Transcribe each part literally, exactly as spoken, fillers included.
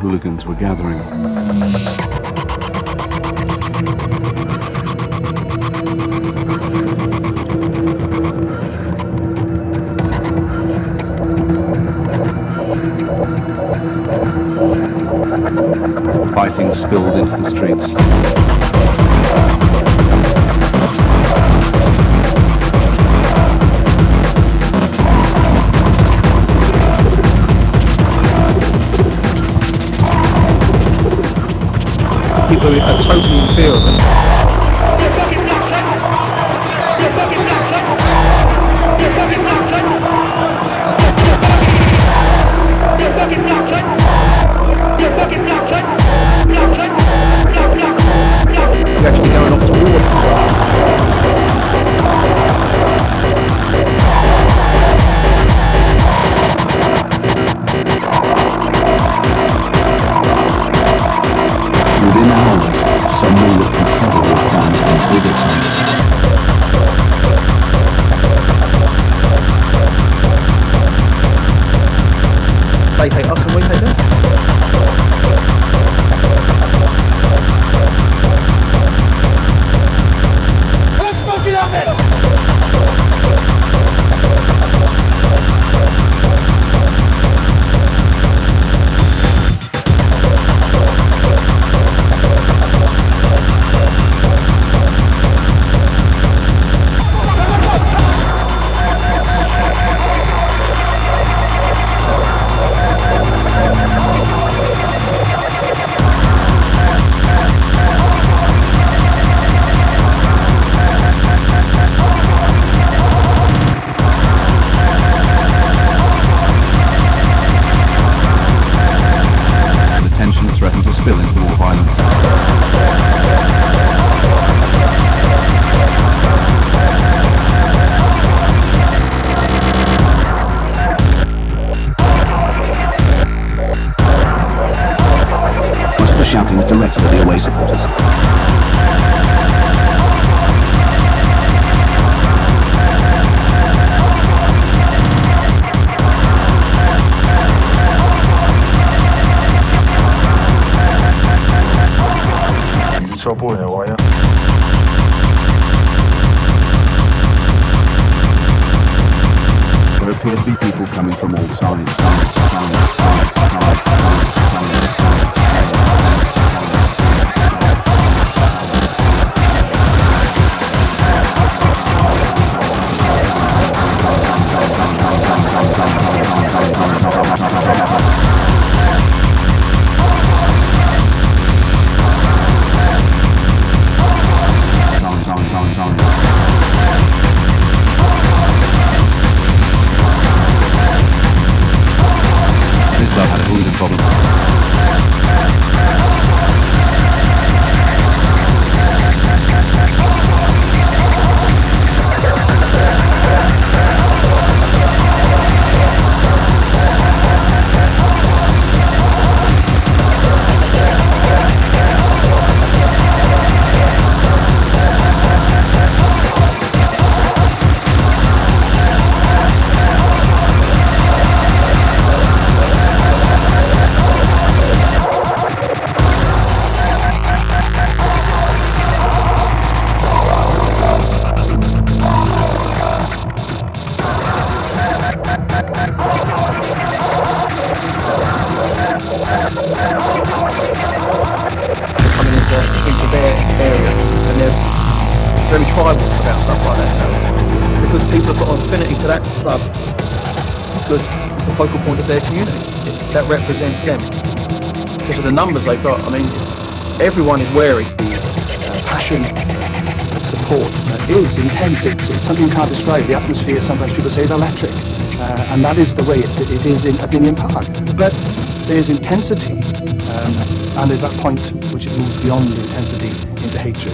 hooligans were gathering. Fighting spilled into the streets. People are totally in fear of it. You're fucking black cunts! You're fucking black cunts! You're fucking black cunts! You're fucking black cunts! You're fucking black cunts! Black cunts! Black, black, black! You're actually going off to war. Within hours, some knew that control would plan to be bigger tanks. They take us and we take them. Let's fucking have it! The tension threatened to spill into more violence. The shouting is directed at the away supporters. Trouble in a wire. There appear to be people coming from all sides. sides, sides, sides, sides, sides, sides, sides. This club had a hooligan problem. Coming into, into their area and they're very tribal about stuff like that. Because people have got an affinity to that club because it's the focal point of their community. It, that represents them. Because of the numbers they've got, I mean, everyone is wary. Uh, passion, support uh, is intense. It's, it's something you can't describe. The atmosphere, sometimes people say, is electric. Uh, and that is the way it, it is in Opinion Park. But there's intensity, um, and there's that point which it moves beyond the intensity into hatred.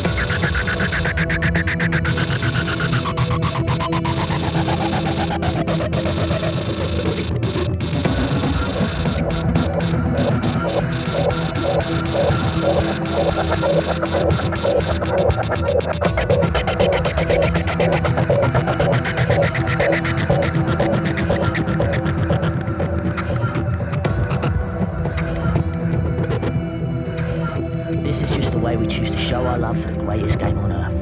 way we choose to show our love for the greatest game on earth.